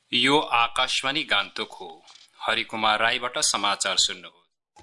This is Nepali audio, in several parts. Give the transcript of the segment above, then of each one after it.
यो आकाशवाणी गान्तोक हो। हरिकुमार राईबाट समाचार सुन्नुहोस्।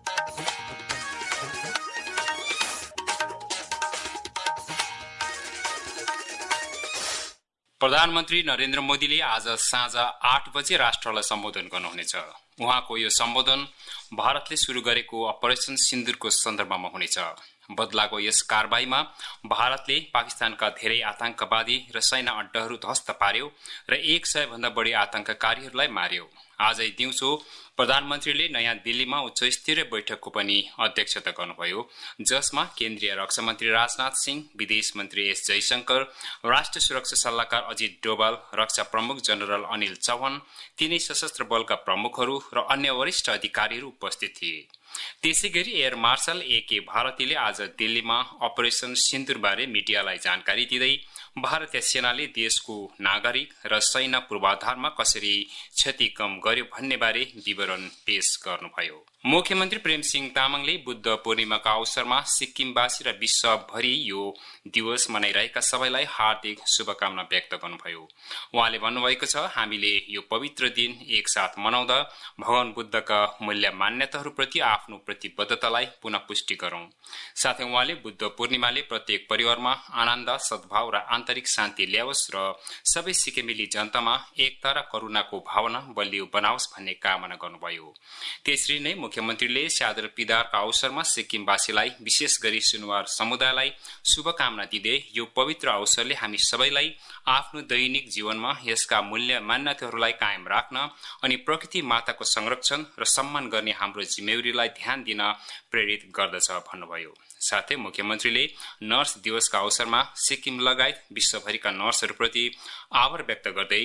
प्रधानमन्त्री नरेन्द्र मोदीले आज साँझ 8 बजे राष्ट्रलाई सम्बोधन गर्नुहुनेछ। उहाँको यो सम्बोधन भारतले शुरू गरेको अपरेसन सिन्दुरको सन्दर्भमा हुनेछ। बदलाको यस कारबाहीमा भारतले पाकिस्तानका धेरै आतंकवादी र सेना अड्डाहरू ध्वस्त पार्यो र 100 भन्दा बढी आतंककारीहरूलाई मार्यो। आजै दिउँसो प्रधानमन्त्रीले नयाँ दिल्लीमा उच्चस्तरीय बैठकको पनि अध्यक्षता गर्नुभयो, जसमा केन्द्रीय रक्षा मन्त्री राजनाथ सिंह, विदेश मन्त्री एस जयशंकर, राष्ट्रिय सुरक्षा सल्लाहकार अजित डोभाल, रक्षा प्रमुख जनरल अनिल चौहान, तीनै सशस्त्र बलका प्रमुखहरू र अन्य वरिष्ठ अधिकारीहरू उपस्थित थिए। त्यसैगरी एयर मार्शल एके भारतीले आज दिल्लीमा अपरेसन सिन्दुरबारे मिडियालाई जानकारी दिँदै भारतीय सेनाले देशको नागरिक र सैन्य पूर्वाधारमा कसरी क्षति कम गर्यो भन्ने बारे विवरण पेश गर्नुभयो। मुख्यमन्त्री प्रेमसिंह तामाङले बुद्ध पूर्णिमाका अवसरमा सिक्किमवासी र विश्वभरि यो दिवस मनाइरहेका सबैलाई हार्दिक शुभकामना व्यक्त गर्नुभयो। उहाँले भन्नुभएको छ, हामीले यो पवित्र दिन एकसाथ मनाउँदा भगवान बुद्धका मूल्य मान्यताहरूप्रति आफ्नो प्रतिबद्धतालाई पुनः पुष्टि गरौं। साथै उहाँले बुद्ध पूर्णिमाले प्रत्येक परिवारमा आनन्द, सद्भाव र आन्तरिक शान्ति ल्याओस् र सबै सिक्किमेली जनतामा एकता र करुणाको भावना बलियो बनाओस् भन्ने कामना गर्नुभयो। त्यसरी नै मुख्यमन्त्रीले स्यादर पिदारका अवसरमा सिक्किमवासीलाई विशेष गरी सुनुवार समुदायलाई शुभकामना दिँदै यो पवित्र अवसरले हामी सबैलाई आफ्नो दैनिक जीवनमा यसका मूल्य मान्यताहरूलाई कायम राख्न अनि प्रकृति माताको संरक्षण र सम्मान गर्ने हाम्रो जिम्मेवारीलाई ध्यान दिन प्रेरित गर्दछ भन्नुभयो। साथै मुख्यमन्त्रीले नर्स दिवसका अवसरमा सिक्किम लगायत विश्वभरिका नर्सहरूप्रति आभार व्यक्त गर्दै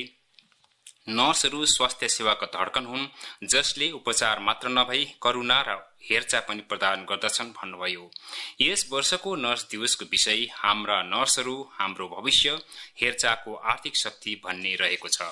नर्सहरू स्वास्थ्य सेवाको धड्कन हुन्, जसले उपचार मात्र नभई करुणा र हेरचाह पनि प्रदान गर्दछन् भन्नुभयो। यस वर्षको नर्स दिवसको विषय हाम्रा नर्सहरू हाम्रो भविष्य, हेरचाहको आर्थिक शक्ति भन्ने रहेको छ।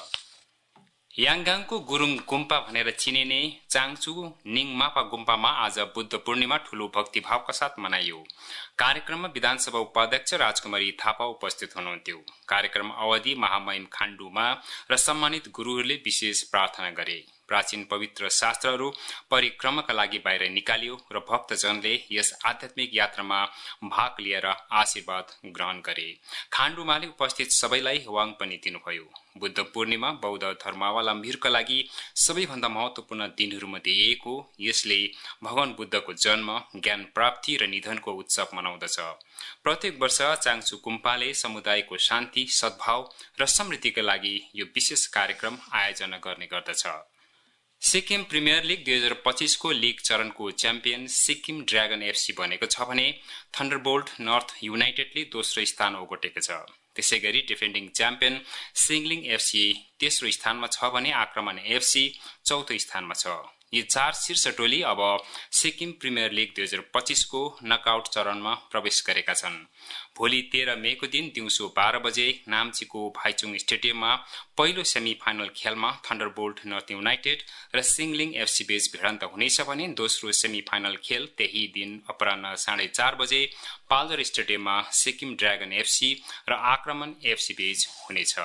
याङगाङको गुरुङ गुम्पा भनेर चिनिने चाङचु निङमापा गुम्पामा आज बुद्ध पूर्णिमा ठूलो भक्तिभावका साथ मनाइयो। कार्यक्रममा विधानसभा उपाध्यक्ष राजकुमारी थापा उपस्थित हुनुहुन्थ्यो। कार्यक्रम अवधि महामहिम खाण्डुमा र सम्मानित गुरुहरूले विशेष प्रार्थना गरे। प्राचीन पवित्र शास्त्रहरू परिक्रमाका लागि बाहिर निकालियो र भक्तजनले यस आध्यात्मिक यात्रामा भाग लिएर आशीर्वाद ग्रहण गरे। खाण्डुमाले उपस्थित सबैलाई वाङ पनि दिनुभयो। बुद्ध पूर्णिमा बौद्ध धर्मावलम्बीहरूका लागि सबैभन्दा महत्वपूर्ण दिनहरूमध्ये एक हो। यसले भगवान बुद्धको जन्म, ज्ञान प्राप्ति र निधनको उत्सव मनाउँदछ। प्रत्येक वर्ष चाङचु गुम्पाले समुदायको शान्ति, सद्भाव र समृद्धिका लागि यो विशेष कार्यक्रम आयोजना गर्ने गर्दछ। सिक्किम प्रिमियर लिग 2025 को लीग चरणको च्याम्पियन सिक्किम ड्रागन एफसी बनेको छ भने थन्डरबोल्ट नर्थ युनाइटेडले दोस्रो स्थान ओगटेको छ। त्यसैगरी डिफेन्डिङ च्याम्पियन सिङलिङ एफसी तेस्रो स्थानमा छ भने आक्रमण एफसी चौथो स्थानमा छ। यी 4 शीर्ष टोली अब सिक्किम प्रिमियर लिग 2025 को नकआउट चरणमा प्रवेश गरेका छन्। भोलि 13 मेको दिन दिउँसो 12 बजे नाम्चीको भाइचुङ स्टेडियममा पहिलो सेमी फाइनल खेलमा थन्डरबोल्ट नर्थ युनाइटेड र सिङलिङ एफसी बीच भिडन्त हुनेछ भने दोस्रो सेमी फाइनल खेल त्यही दिन अपराह्न 4:30 बजे पाल्जर स्टेडियममा सिक्किम ड्रागन एफसी र आक्रमण एफसी बीच हुनेछ।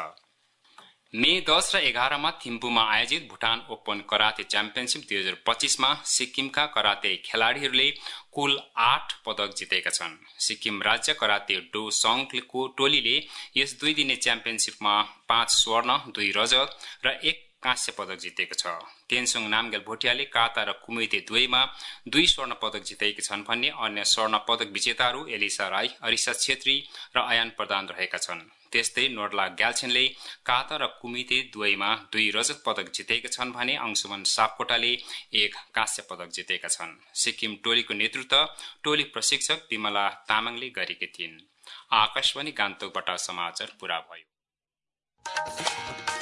मे 10 र 11 मा थिम्पूमा आयोजित भुटान ओपन कराते च्याम्पियनशिप 2025 मा सिक्किमका कराते खेलाडीहरूले कुल 8 पदक जितेका छन्। सिक्किम राज्य कराते डो सङ्घको टोलीले यस 2 दिने च्याम्पियनशिपमा 5 स्वर्ण, 2 रजत र 1 काँस्य पदक जितेको छ। तेन्सुङ नामगेल भोटियाले काता र कुमेते दुवैमा 2 स्वर्ण पदक जितेका छन् भने अन्य स्वर्ण पदक विजेताहरू एलिसा राई, अरिसा छेत्री र अयान प्रधान रहेका छन्। त्यस्तै नोर्ला ग्याल्छेनले काता र कुमिते दुवैमा 2 रजत पदक जितेका छन् भने अंशुमन सापकोटाले 1 काँस्य पदक जितेका छन्। सिक्किम टोलीको नेतृत्व टोली प्रशिक्षक विमला तामाङले गरेकी थिइन्। आकाशवाणी गान्तोकबाट समाचार पूरा भयो।